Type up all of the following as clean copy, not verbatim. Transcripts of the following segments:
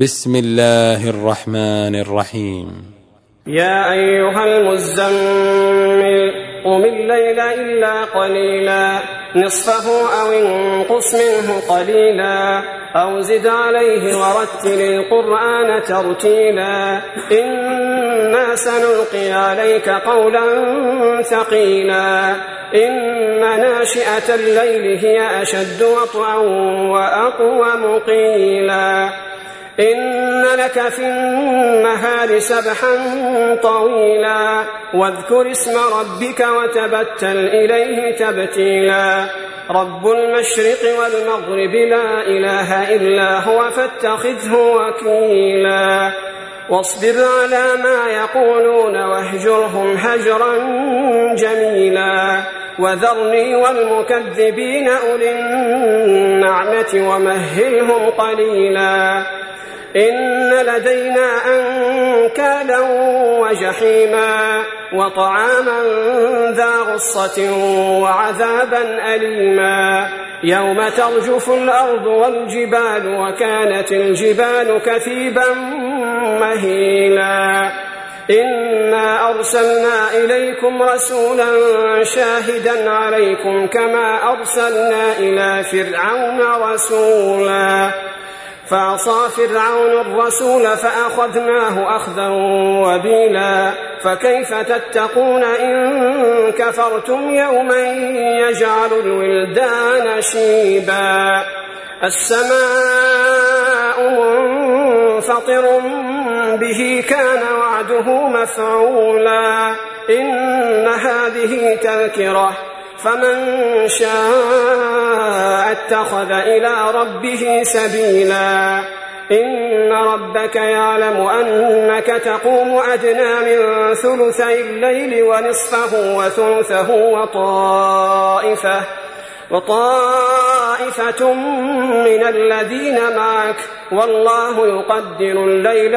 بسم الله الرحمن الرحيم. يا أيها المزمل قم الليل إلا قليلا نصفه أو انقص منه قليلا أو زد عليه ورتل القرآن ترتيلا إنا سنلقي عليك قولا ثقيلا إن ناشئة الليل هي أشد وطئا وأقوم قيلا إن لك في النهار سبحا طويلا واذكر اسم ربك وتبتل إليه تبتيلا رب المشرق والمغرب لا إله إلا هو فاتخذه وكيلا واصبر على ما يقولون واهجرهم هجرا جميلا وذرني والمكذبين أولي النعمة ومهلهم قليلا إن لدينا أنكالا وجحيما وطعاما ذا غصة وعذابا أليما يوم ترجف الأرض والجبال وكانت الجبال كثيبا مهيلا إنا أرسلنا إليكم رسولا شاهدا عليكم كما أرسلنا إلى فرعون رسولا فعصى فرعون الرسول فأخذناه أخذا وبيلا فكيف تتقون إن كفرتم يوما يجعل الولدان شيبا السماء منفطر به كان وعده مفعولا إن هذه تذكرة فمن شاء اتخذ إلى ربه سبيلا إن ربك يعلم أنك تقوم أدنى من ثلثي الليل ونصفه وثلثه وطائفة من الذين معك والله يقدر الليل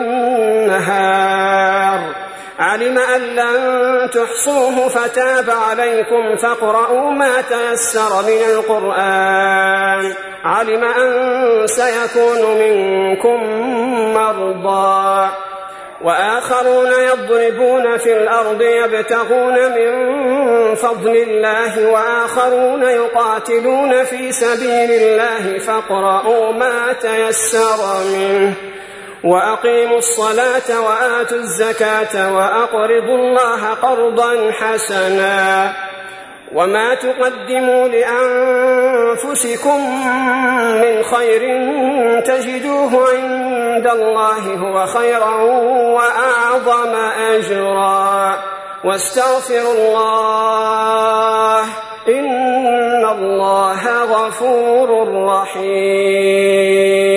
والنهار علم أن لن تحصوه فتاب عليكم فاقرؤوا ما تيسر من القرآن علم أن سيكون منكم مرضى وآخرون يضربون في الأرض يبتغون من فضل الله وآخرون يقاتلون في سبيل الله فاقرؤوا ما تيسر منه وأقيموا الصلاة وآتوا الزكاة وأقرضوا الله قرضا حسنا وما تقدموا لأنفسكم من خير تجدوه عند الله هو خيرا وأعظم أجرا واستغفروا الله إن الله غفور رحيم.